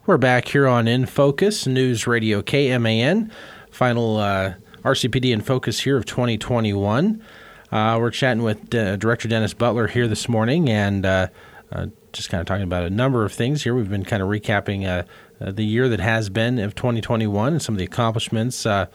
We're back here on In Focus, News Radio KMAN, final RCPD In Focus here of 2021. We're chatting with Director Dennis Butler here this morning and just kind of talking about a number of things here. We've been kind of recapping the year that has been of 2021 and some of the accomplishments. Now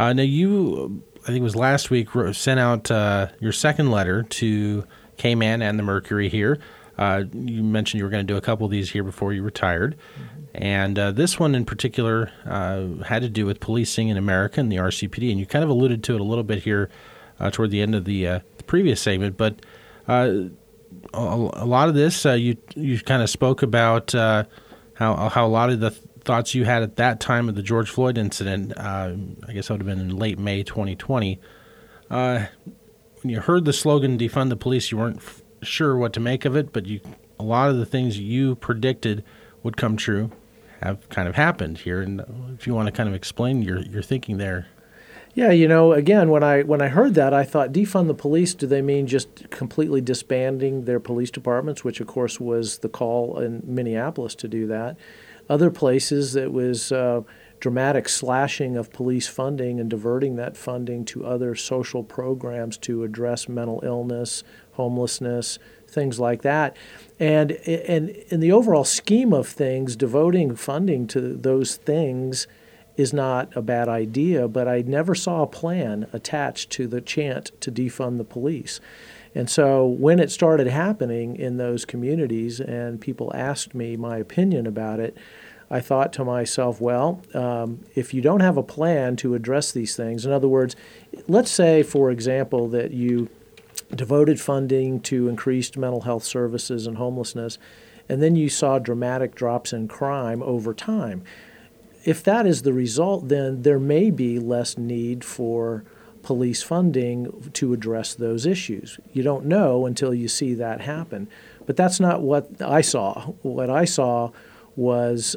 you, I think it was last week, sent out your second letter to KMAN and the Mercury here. You mentioned you were going to do a couple of these here before you retired. Mm-hmm. And this one in particular had to do with policing in America and the RCPD. And you kind of alluded to it a little bit here toward the end of the previous segment. But a lot of this, you kind of spoke about how a lot of the thoughts you had at that time of the George Floyd incident, I guess that would have been in late May 2020. When you heard the slogan, defund the police, you weren't sure what to make of it, but a lot of the things you predicted would come true have kind of happened here. And if you want to kind of explain your thinking there. Yeah, again, when I heard that, I thought, defund the police, do they mean just completely disbanding their police departments, which, of course, was the call in Minneapolis to do that. Other places, it was dramatic slashing of police funding and diverting that funding to other social programs to address mental illness, homelessness, things like that. And in the overall scheme of things, devoting funding to those things is not a bad idea, but I never saw a plan attached to the chant to defund the police. And so when it started happening in those communities and people asked me my opinion about it, I thought to myself, well, if you don't have a plan to address these things, in other words, let's say, for example, that you devoted funding to increased mental health services and homelessness, and then you saw dramatic drops in crime over time. If that is the result, then there may be less need for police funding to address those issues. You don't know until you see that happen. But that's not what I saw. What I saw was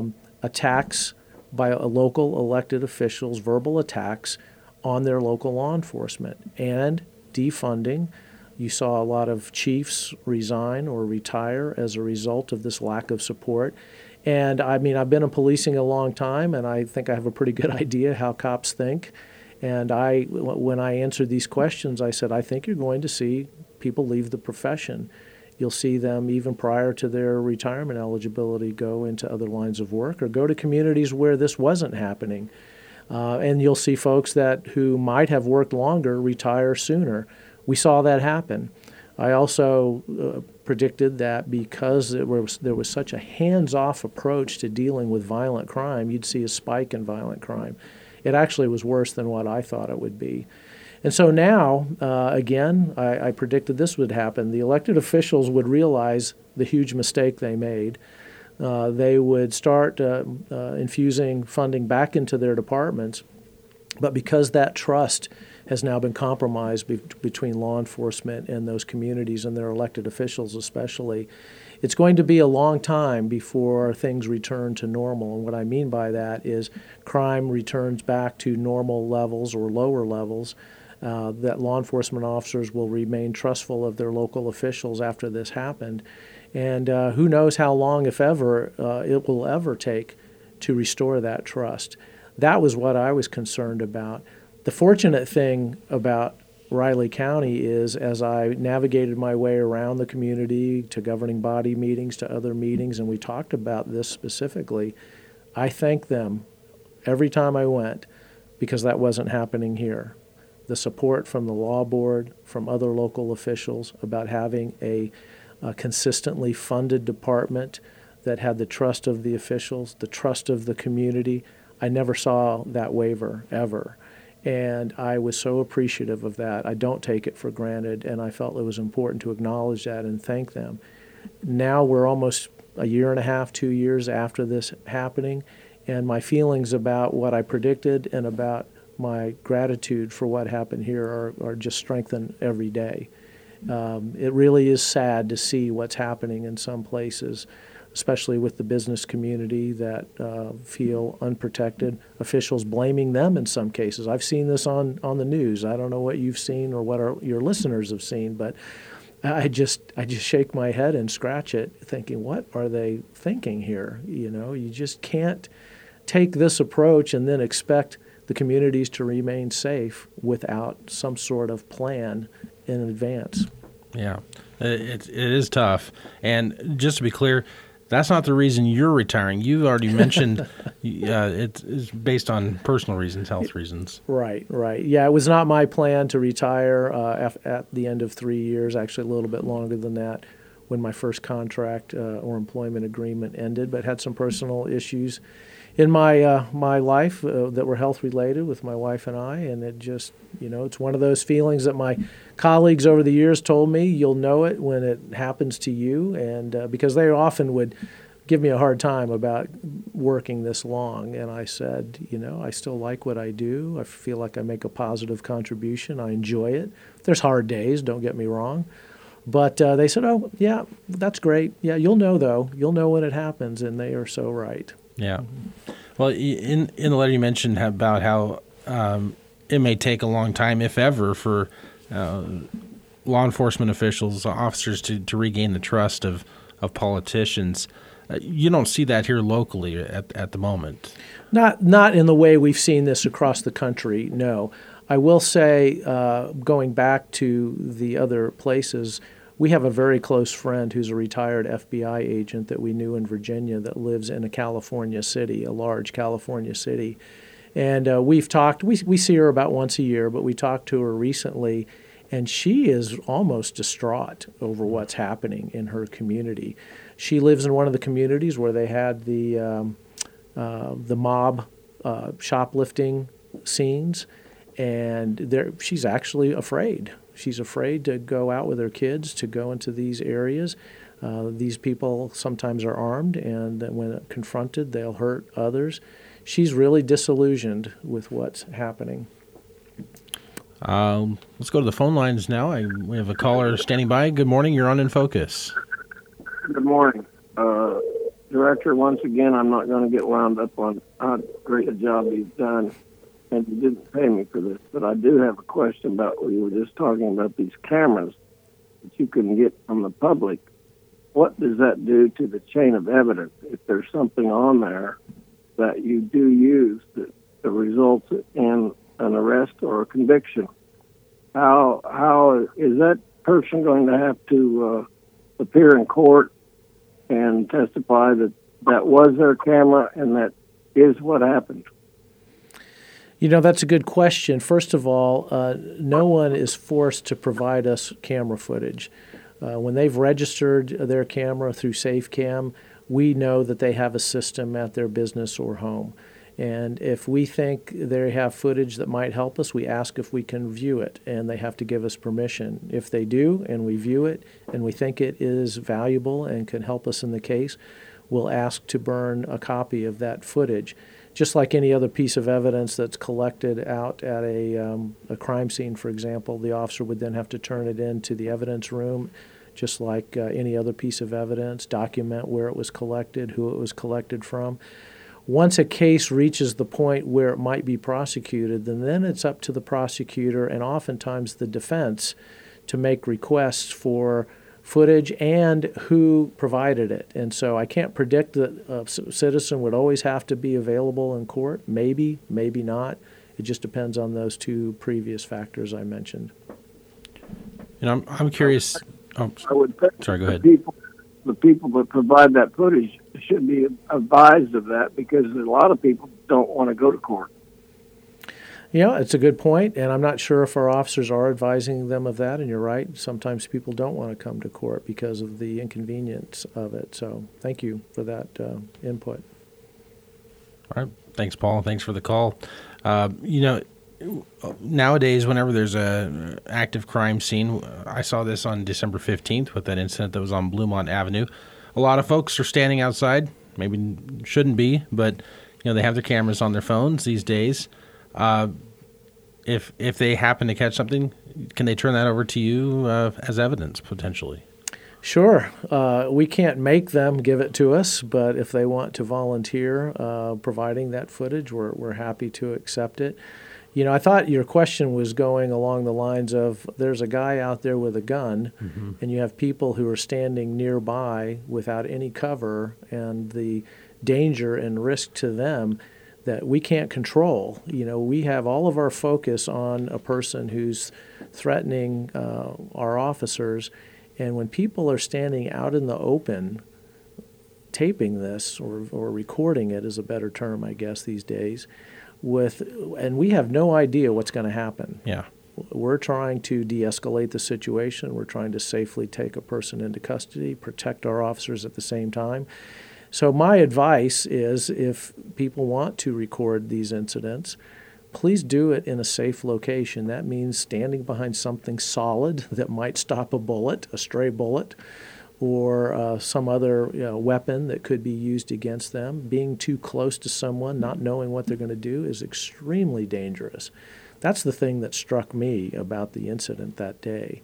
attacks by local elected officials, verbal attacks on their local law enforcement, and defunding. You saw a lot of chiefs resign or retire as a result of this lack of support. And I mean, I've been in policing a long time, and I think I have a pretty good idea how cops think. And when I answered these questions, I said, I think you're going to see people leave the profession. You'll see them, even prior to their retirement eligibility, go into other lines of work or go to communities where this wasn't happening. And you'll see folks who might have worked longer retire sooner. We saw that happen. I also predicted that because there was such a hands-off approach to dealing with violent crime, you'd see a spike in violent crime. It actually was worse than what I thought it would be. And so now, again, I predicted this would happen. The elected officials would realize the huge mistake they made. They would start infusing funding back into their departments. But because that trust has now been compromised between law enforcement and those communities and their elected officials especially, it's going to be a long time before things return to normal. And what I mean by that is crime returns back to normal levels or lower levels, that law enforcement officers will remain trustful of their local officials after this happened. And who knows how long, if ever, it will ever take to restore that trust. That was what I was concerned about. The fortunate thing about Riley County is, as I navigated my way around the community to governing body meetings, to other meetings, and we talked about this specifically, I thanked them every time I went because that wasn't happening here. The support from the law board, from other local officials about having a consistently funded department that had the trust of the officials, the trust of the community, I never saw that waver ever. And I was so appreciative of that. I don't take it for granted, and I felt it was important to acknowledge that and thank them. Now we're almost a year and a half, 2 years after this happening, and my feelings about what I predicted and about my gratitude for what happened here are just strengthened every day. It really is sad to see what's happening in some places, especially with the business community that feel unprotected, officials blaming them in some cases. I've seen this on the news. I don't know what you've seen or what your listeners have seen, but I just shake my head and scratch it, thinking, what are they thinking here? You just can't take this approach and then expect the communities to remain safe without some sort of plan in advance. Yeah, it is tough. And just to be clear, that's not the reason you're retiring. You already mentioned it's based on personal reasons, health reasons. Right. Yeah, it was not my plan to retire at the end of 3 years, actually a little bit longer than that, when my first contract or employment agreement ended, but had some personal issues in my life that were health related with my wife and I, and it just, it's one of those feelings that my colleagues over the years told me, you'll know it when it happens to you, and because they often would give me a hard time about working this long, and I said, I still like what I do. I feel like I make a positive contribution. I enjoy it. There's hard days, don't get me wrong. But they said, oh, yeah, that's great. Yeah, you'll know, though. You'll know when it happens, and they are so right. Yeah. Well, in the letter you mentioned about how it may take a long time, if ever, for law enforcement officials, officers to regain the trust of politicians. You don't see that here locally at the moment. Not in the way we've seen this across the country, no. I will say, going back to the other places, we have a very close friend who's a retired FBI agent that we knew in Virginia that lives in a California city, a large California city. And we've talked, we see her about once a year, but we talked to her recently, and she is almost distraught over what's happening in her community. She lives in one of the communities where they had the mob shoplifting scenes, and she's actually afraid. She's afraid to go out with her kids, to go into these areas. These people sometimes are armed, and when confronted, they'll hurt others. She's really disillusioned with what's happening. Let's go to the phone lines now. We have a caller standing by. Good morning. You're on In Focus. Good morning. Director, once again, I'm not going to get wound up on how great a job you've done. And you didn't pay me for this, but I do have a question about what you were just talking about, these cameras that you can get from the public. What does that do to the chain of evidence if there's something on there that you do use that results in an arrest or a conviction? How is that person going to have to appear in court and testify that was their camera and that is what happened? That's a good question. First of all, no one is forced to provide us camera footage. When they've registered their camera through SafeCam, we know that they have a system at their business or home. And if we think they have footage that might help us, we ask if we can view it, and they have to give us permission. If they do, and we view it, and we think it is valuable and can help us in the case, we'll ask to burn a copy of that footage. Just like any other piece of evidence that's collected out at a crime scene, for example, the officer would then have to turn it into the evidence room, just like any other piece of evidence, document where it was collected, who it was collected from. Once a case reaches the point where it might be prosecuted, then it's up to the prosecutor and oftentimes the defense to make requests for footage and who provided it. And so I can't predict that a citizen would always have to be available in court. Maybe, maybe not. It just depends on those two previous factors I mentioned. And I'm curious. Oh, I would think sorry, go ahead. The people that provide that footage should be advised of that because a lot of people don't want to go to court. Yeah, it's a good point, and I'm not sure if our officers are advising them of that, and you're right. Sometimes people don't want to come to court because of the inconvenience of it. So thank you for that input. All right. Thanks, Paul. Thanks for the call. Nowadays, whenever there's a active crime scene, I saw this on December 15th with that incident that was on Bluemont Avenue. A lot of folks are standing outside, maybe shouldn't be, but they have their cameras on their phones these days. If they happen to catch something, can they turn that over to you as evidence, potentially? Sure. We can't make them give it to us, but if they want to volunteer providing that footage, we're happy to accept it. I thought your question was going along the lines of there's a guy out there with a gun, and you have people who are standing nearby without any cover, and the danger and risk to them that we can't control. We have all of our focus on a person who's threatening our officers, and when people are standing out in the open taping this or recording it is a better term, I guess, these days, and we have no idea what's going to happen. Yeah. We're trying to de-escalate the situation. We're trying to safely take a person into custody, protect our officers at the same time. So my advice is if people want to record these incidents, please do it in a safe location. That means standing behind something solid that might stop a bullet, a stray bullet, or some other weapon that could be used against them. Being too close to someone, not knowing what they're going to do, is extremely dangerous. That's the thing that struck me about the incident that day.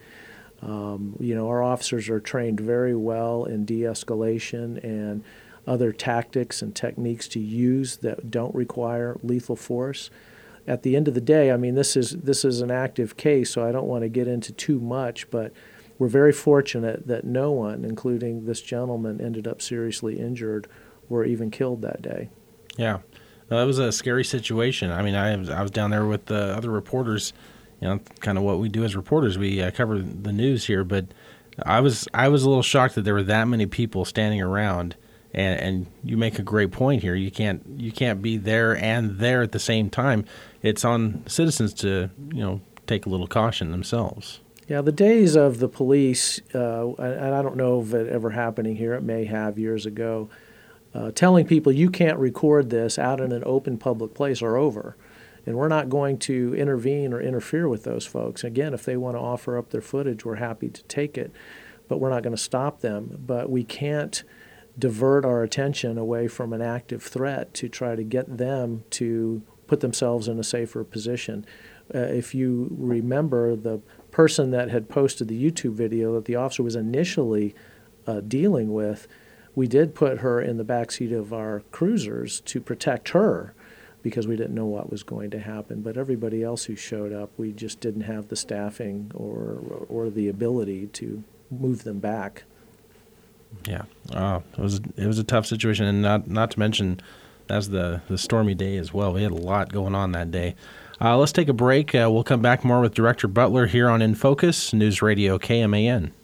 Our officers are trained very well in de-escalation and other tactics and techniques to use that don't require lethal force. At the end of the day, this is an active case, so I don't want to get into too much, but we're very fortunate that no one, including this gentleman, ended up seriously injured or even killed that day. Yeah. That was a scary situation. I was down there with the other reporters, kind of what we do as reporters. We cover the news here, but I was a little shocked that there were that many people standing around. And you make a great point here. You can't be there and there at the same time. It's on citizens to take a little caution themselves. Yeah, the days of the police, and I don't know if it ever happening here. It may have years ago. Telling people you can't record this out in an open public place are over. And we're not going to intervene or interfere with those folks. Again, if they want to offer up their footage, we're happy to take it. But we're not going to stop them. But we can't divert our attention away from an active threat to try to get them to put themselves in a safer position. If you remember, the person that had posted the YouTube video that the officer was initially dealing with, we did put her in the backseat of our cruisers to protect her because we didn't know what was going to happen. But everybody else who showed up, we just didn't have the staffing or the ability to move them back. Yeah, it was a tough situation, and not to mention that's the stormy day as well. We had a lot going on that day. Let's take a break. We'll come back more with Director Butler here on In Focus, News Radio KMAN.